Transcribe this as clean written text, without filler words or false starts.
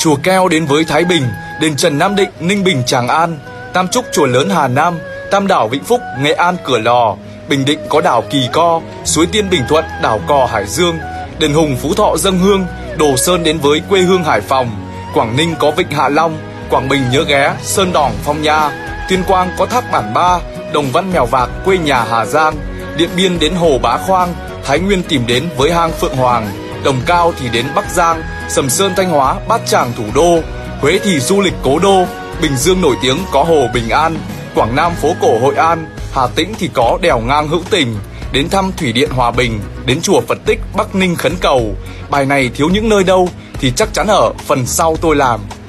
chùa Keo đến với Thái Bình, đền Trần Nam Định, Ninh Bình, Tràng An, Tam Trúc, chùa lớn Hà Nam, Tam Đảo, Vĩnh Phúc, Nghệ An, Cửa Lò, Bình Định có đảo Kỳ Co, Suối Tiên, Bình Thuận, đảo Cò, Hải Dương, đền Hùng, Phú Thọ dâng hương, Đồ Sơn đến với quê hương Hải Phòng, Quảng Ninh có Vịnh Hạ Long, Quảng Bình nhớ ghé Sơn Đỏng, Phong Nha, Tuyên Quang có Thác Bản Ba, Đồng Văn, Mèo Vạc, quê nhà Hà Giang, Điện Biên đến Hồ Bá Khoang, Thái Nguyên tìm đến với hang Phượng Hoàng, Đồng Cao thì đến Bắc Giang, Sầm Sơn, Thanh Hóa, Bát Tràng, thủ đô, Huế thì du lịch cố đô, Bình Dương nổi tiếng có hồ Bình An, Quảng Nam phố cổ Hội An, Hà Tĩnh thì có đèo ngang Hữu Tình, đến thăm thủy điện Hòa Bình, đến chùa Phật Tích, Bắc Ninh khấn cầu. Bài này thiếu những nơi đâu thì chắc chắn ở phần sau tôi làm.